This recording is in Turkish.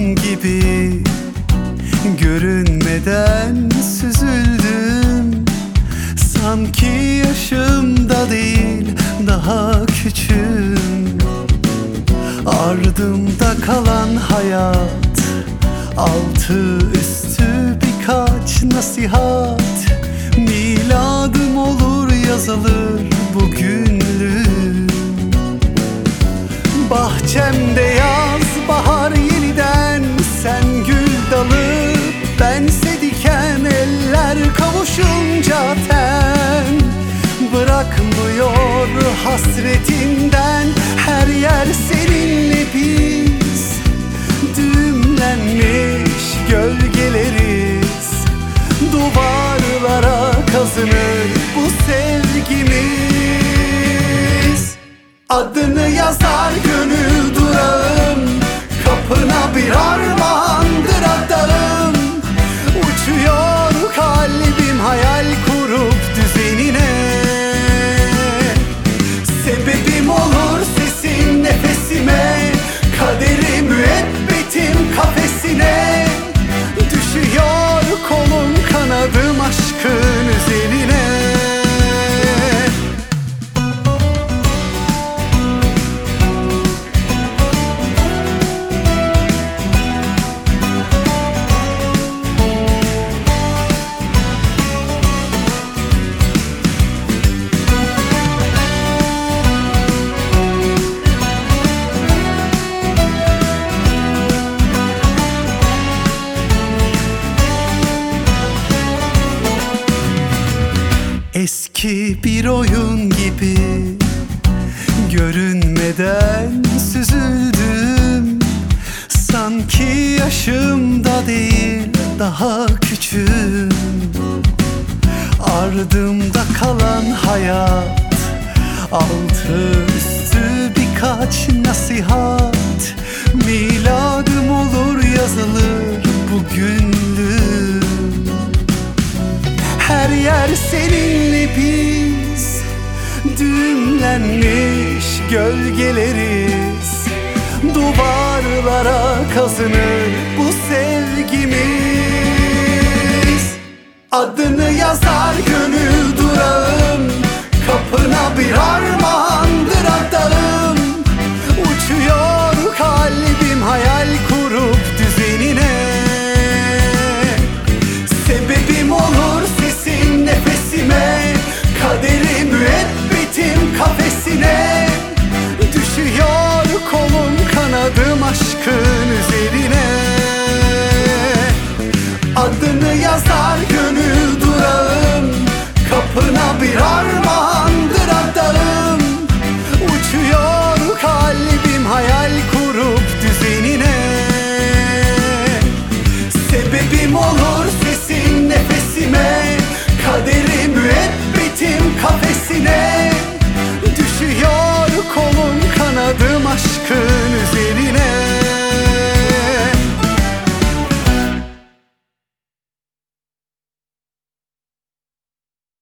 oyun gibi görünmeden süzüldüm. Sanki yaşımda değil daha küçüğüm. Ardımda kalan hayat, altı üstü birkaç nasihat. Miladım olur yazılır bugünlük. Bahçemde yaz, bahar yeniden. Sen gül dalı, bense diken. Eller kavuşunca ten bırakmıyor hasretinden. Her yer seninle biz, düğümlenmiş gölgeleriz. Duvarlara kazınır bu sevgimiz. Adını yazar gönül durağım, kapına bir armağandır adağım. Uçuyor kalbim hayal kurup düzenine. Sebebim olur sesin nefesime, kaderi müebbetim kafesine. Düşüyor kolum kanadım aşkın üzerine. Eski bir oyun gibi görünmeden süzüldüm. Sanki yaşımda değil daha küçüğüm. Ardımda kalan hayat, altı üstü birkaç nasihat. Miladım olur yazılır bugünlük. Her yer seninle biz, düğümlenmiş gölgeleriz. Duvarlara kazınır bu sevgimiz. Adını yazar gönül durağım, kapına bir armağandır adağım. Uçuyor kalbim hayal kurup düzenine. Sebebim olur sesin nefesime, kaderi müebbetim kafesine. Düşüyor kolum kanadım aşkın üzerine. Adını yazar gönül durağım, kapına bir armağandır adağım. Uçuyor kalbim hayal kurup düzenine. Sebebim olur